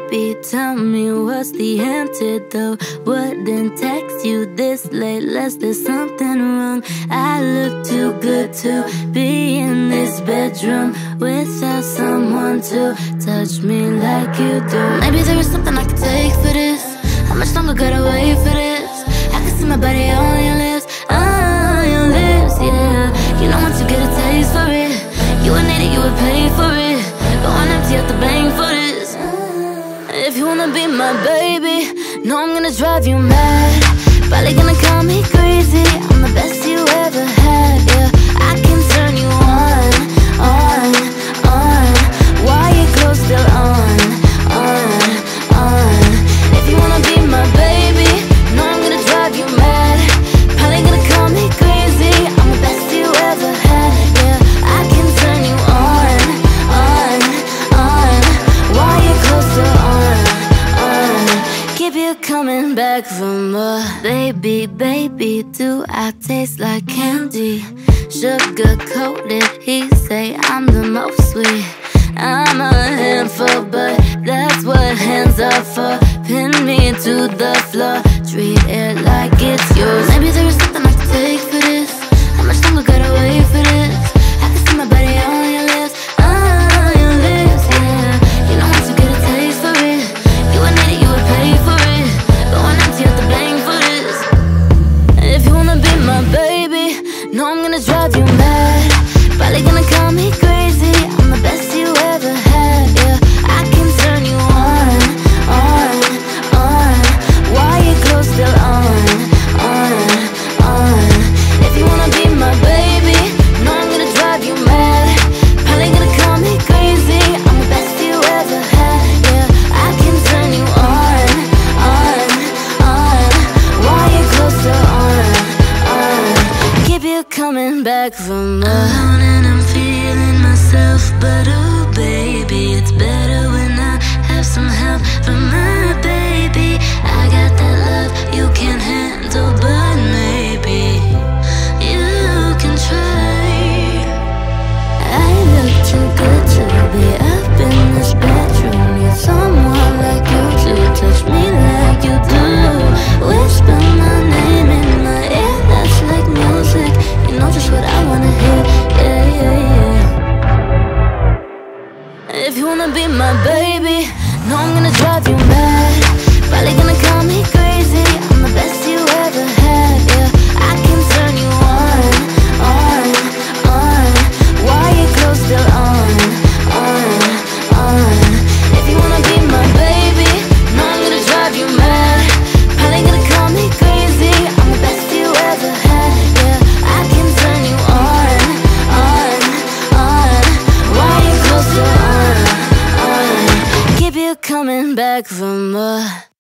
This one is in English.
baby, tell me what's the antidote. Wouldn't text you this late unless there's something wrong. I look too good to be in this bedroom without someone to touch me like you do. Maybe there is something I could take for this. How much longer gotta wait for this? I can see my body on your lips, yeah. You know once you get a taste for it, you would need it, you would pay for it. Going empty out the bank for this. If you wanna be my baby, know I'm gonna drive you mad. Probably gonna call me crazy, I'm the best you ever had, yeah. I can turn you on. While your clothes still on. If you wanna be my baby, know I'm gonna drive you mad. Probably gonna call me crazy, I'm the best you ever had, yeah. I can turn you on. While your clothes still on. Keep you coming back for more. Baby, do I taste like candy? Sugar coated, he say I'm the most sweet. I'm a handful, but that's what hands are for. Pin me to the floor, treat it like it's yours. Maybe there is something I can take for this. How much longer gotta wait for this? I can see my body on your lips, yeah. You know once you get a taste for it, you would need it, you would pay for it. Going empty out the bank for this. If you wanna be my baby, know I'm gonna drive you mad. Probably gonna call me crazy, I'm the best you ever had, yeah. I can turn you on. While your clothes still on. If you wanna be my baby, know I'm gonna drive you mad. Probably gonna call me crazy, I'm the best you ever had, yeah. I can turn you on. While your clothes still on. Keep you coming back for more. Alone and I'm feeling myself, but oh baby, it's better when I have some help from my baby. I got that love you can't handle, but maybe you can try. I look too good to be up in this bedroom. Need someone like you to touch me like you do. Whisper my name in my ear, that's like music. You know just what I wanna hear, yeah. If you wanna be my baby, know I'm gonna drive you mad. Probably gonna call me crazy, I'm the best you ever had, yeah. I can turn you on. While your clothes still on. If you wanna be my baby, know I'm gonna drive you mad. Probably gonna call me crazy, I'm the best you ever had, yeah. I can turn you on. While your clothes still on. Keep you coming back for more.